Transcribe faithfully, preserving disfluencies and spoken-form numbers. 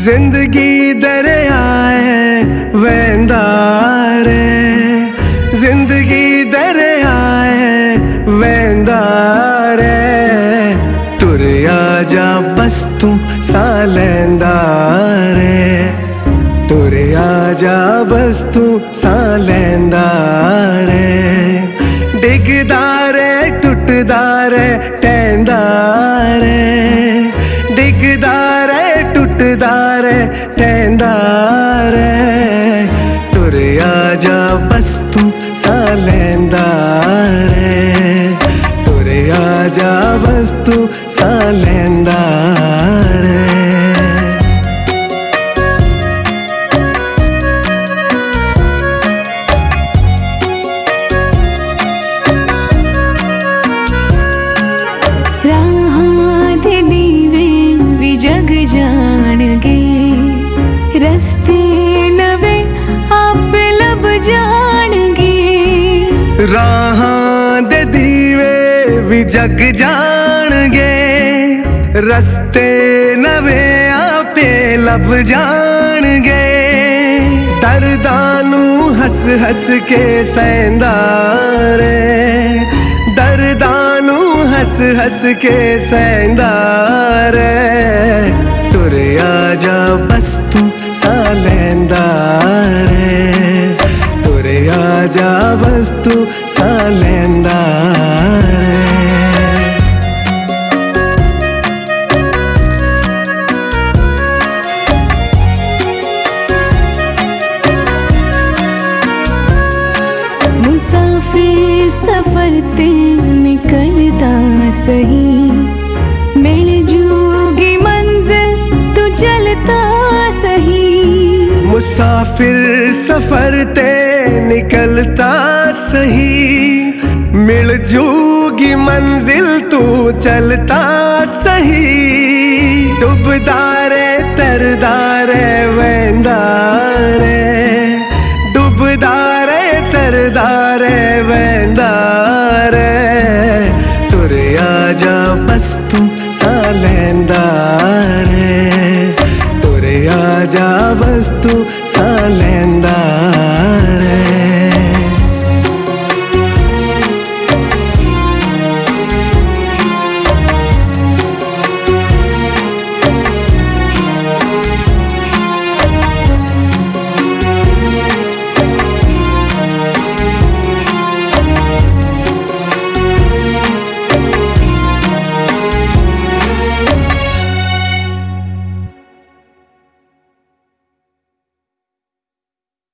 जिंदगी दरिया है वहंदा रे, जिंदगी दरिया है वहंदा रे। तुरिया जा बस तू सा लैंदा रे, तुरिया जा बस तू सा लैंदा रे। डिगदा रे टुटदा रे टहंदा रे, डिगदा रे टुटदा रे टहंदा रे। तुरिया जा बस तू सा लैंदा रे, तुरिया जा बस तू सा लैंदा रे। जग जाणगे रस्ते नवे आप लब जाणगे। राहां दे दीवे भी जग जाणगे, रस्ते नवे आपे लब जाणगे। दर्दां नू हस हस के सहंदा रे, दर्दां नू हस हस के सहंदा रे। तुरिया जा बस तू सा लैंदा रे, तुरिया जा बस तू सा लैंदा रे। मुसाफिर सफर ते निकलता सही, मिल जूगी मंजिल तू चलता सही। मुसाफिर सफर ते निकलता सही, मिल जूगी मंजिल तू चलता सही। डुबदा रे तरदा रे वहंदा रे, डुबदा रे तरदा रे वहंदा रे। तुरिया जा बस तू